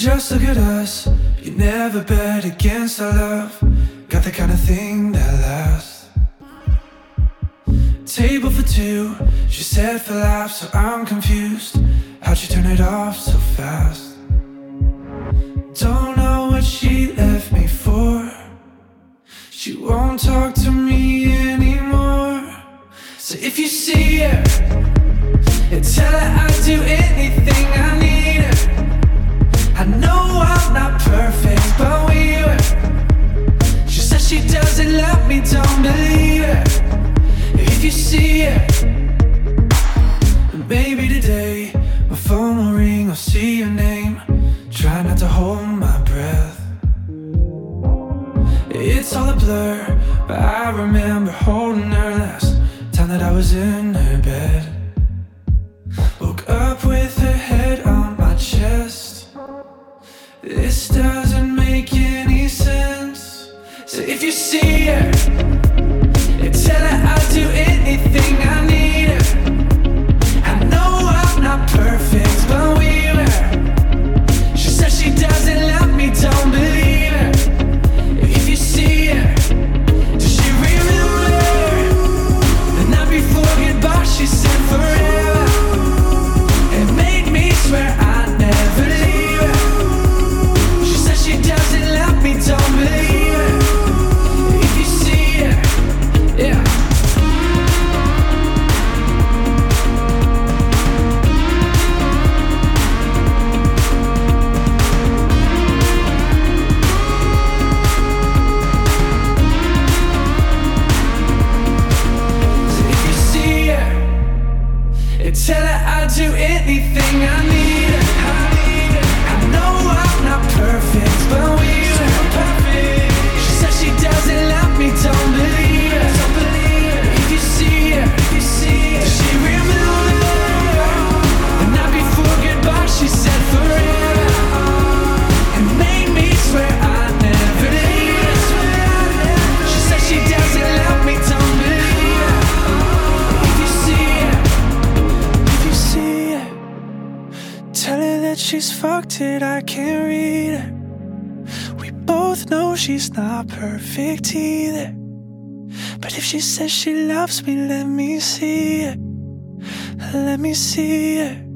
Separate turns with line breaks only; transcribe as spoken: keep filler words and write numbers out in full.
Just look at us, you never bet against our love. Got the kind of thing that lasts. Table for two, she said for laughs, so I'm confused. How'd she turn it off so fast? Don't know what she left me for. She won't talk to me anymore. So if you see her, tell her I'd do anything I need her. I know I'm not perfect, but we were. She says she doesn't love me, don't believe her. If you see her, maybe today my phone will ring, I'll see your name. Try not to hold my breath. It's all a blur, but I remember holding her last time that I was in her bed. Woke up with her head on my chest. This doesn't make any sense. So if you see her, tell her I'll do anything I need her. I know I'm not perfect, but we were. She says she doesn't love me, don't believe her. If you see her, does she remember the night before goodbye? She said forever. It made me swear I'd never leave her. She says she doesn't love me, don't believe her. If you see her, yeah. Tell her I'll do anything I need her. I know I'm not perfect, but we were perfect. She says she doesn't love me, don't believe her. If you see her, does she remember the night before goodbye? She said forever. It made me swear I'd never leave her. She says she doesn't love me, don't believe her. If you see her, tell her that she's fucked it, I can't read her. We both know she's not perfect either. But if she says she loves me, let me see it. Let me see it.